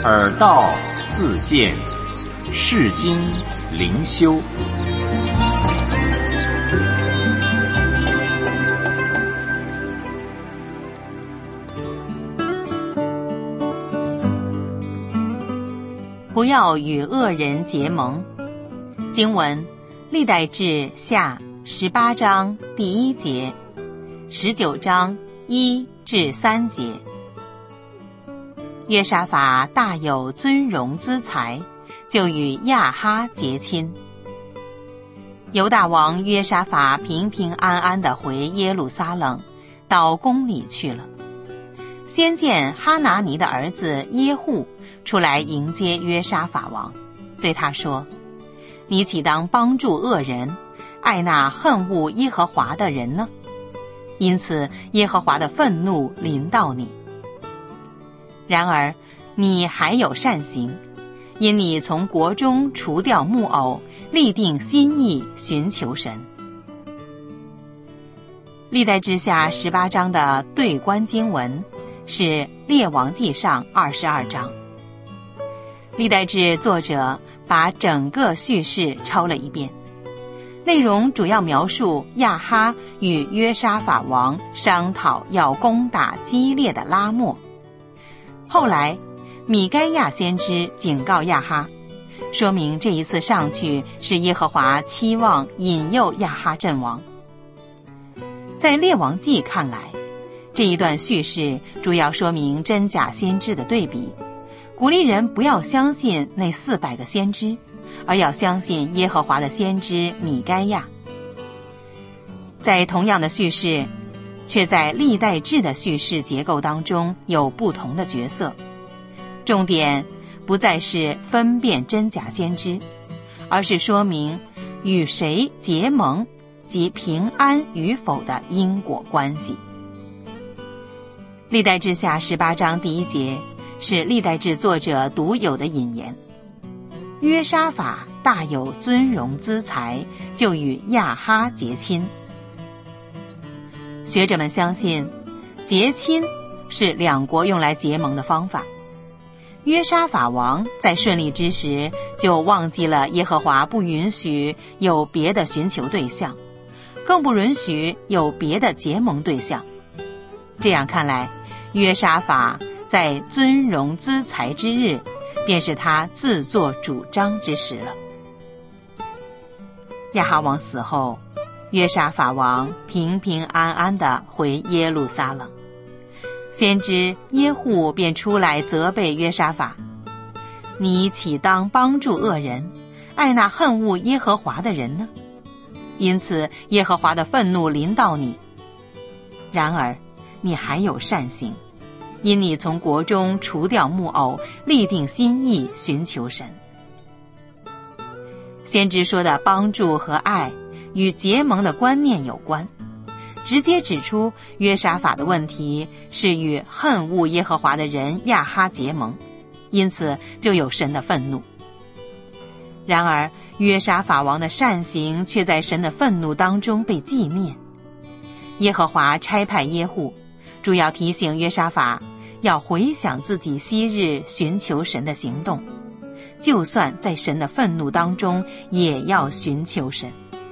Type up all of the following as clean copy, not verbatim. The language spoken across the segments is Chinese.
耳道自见，世经灵修。 不要与恶人结盟。经文历代志下18章第1节，19章1至3节。约沙法大有尊荣资财，就与亚哈结亲。犹大王约沙法平平安安地回耶路撒冷，到宫里去了。先见哈拿尼的儿子耶户出来迎接约沙法王，对他说：你岂当帮助恶人，爱那恨恶耶和华的人呢？因此耶和华的愤怒临到你。然而你还有善行，因你从国中除掉木偶，立定心意寻求神。历代志下18章的对观经文是列王记上22章。历代志作者把整个叙事抄了一遍，内容主要描述亚哈与约沙法王商讨要攻打激烈的拉末。后来米该亚先知警告亚哈，说明这一次上去是耶和华期望引诱亚哈阵亡。在列王记看来，这一段叙事主要说明真假先知的对比，鼓励人不要相信那400个先知，而要相信耶和华的先知米该亚。在同样的叙事，却在历代志的叙事结构当中有不同的角色。重点不再是分辨真假先知，而是说明与谁结盟及平安与否的因果关系。历代志下18章第1节是历代志作者独有的引言：约沙法大有尊荣资财，就与亚哈结亲。学者们相信，结亲是两国用来结盟的方法。约沙法王在顺利之时，就忘记了耶和华不允许有别的寻求对象，更不允许有别的结盟对象。这样看来，约沙法在尊荣资财之日，便是他自作主张之时了。亚哈王死后，约沙法王平平安安地回耶路撒冷。先知耶户便出来责备约沙法：你岂当帮助恶人，爱那恨恶耶和华的人呢？因此耶和华的愤怒临到你。然而你还有善行，因你从国中除掉木偶，立定心意寻求神。先知说的帮助和爱与结盟的观念有关，直接指出约沙法的问题是与恨恶耶和华的人亚哈结盟，因此就有神的愤怒。然而约沙法王的善行却在神的愤怒当中被纪念。耶和华差派耶户，主要提醒约沙法要回想自己昔日寻求神的行动，就算在神的愤怒当中也要寻求神。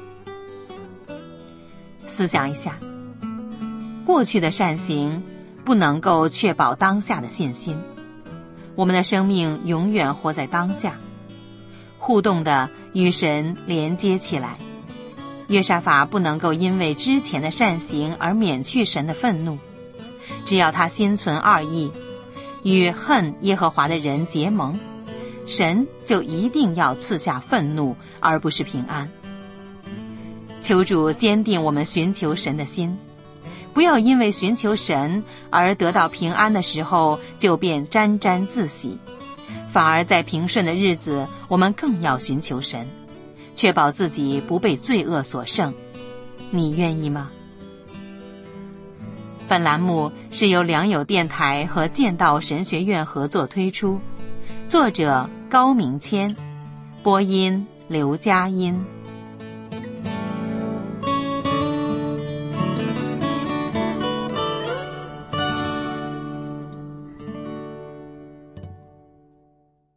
思想一下，过去的善行不能够确保当下的信心。我们的生命永远活在当下，互动的与神连接起来。约沙法不能够因为之前的善行而免去神的愤怒，只要他心存二意，与恨耶和华的人结盟，神就一定要赐下愤怒，而不是平安。求主坚定我们寻求神的心，不要因为寻求神而得到平安的时候就便沾沾自喜，反而在平顺的日子，我们更要寻求神，确保自己不被罪恶所胜。你愿意吗？本栏目是由良友电台和剑道神学院合作推出，作者高明谦，播音刘佳音。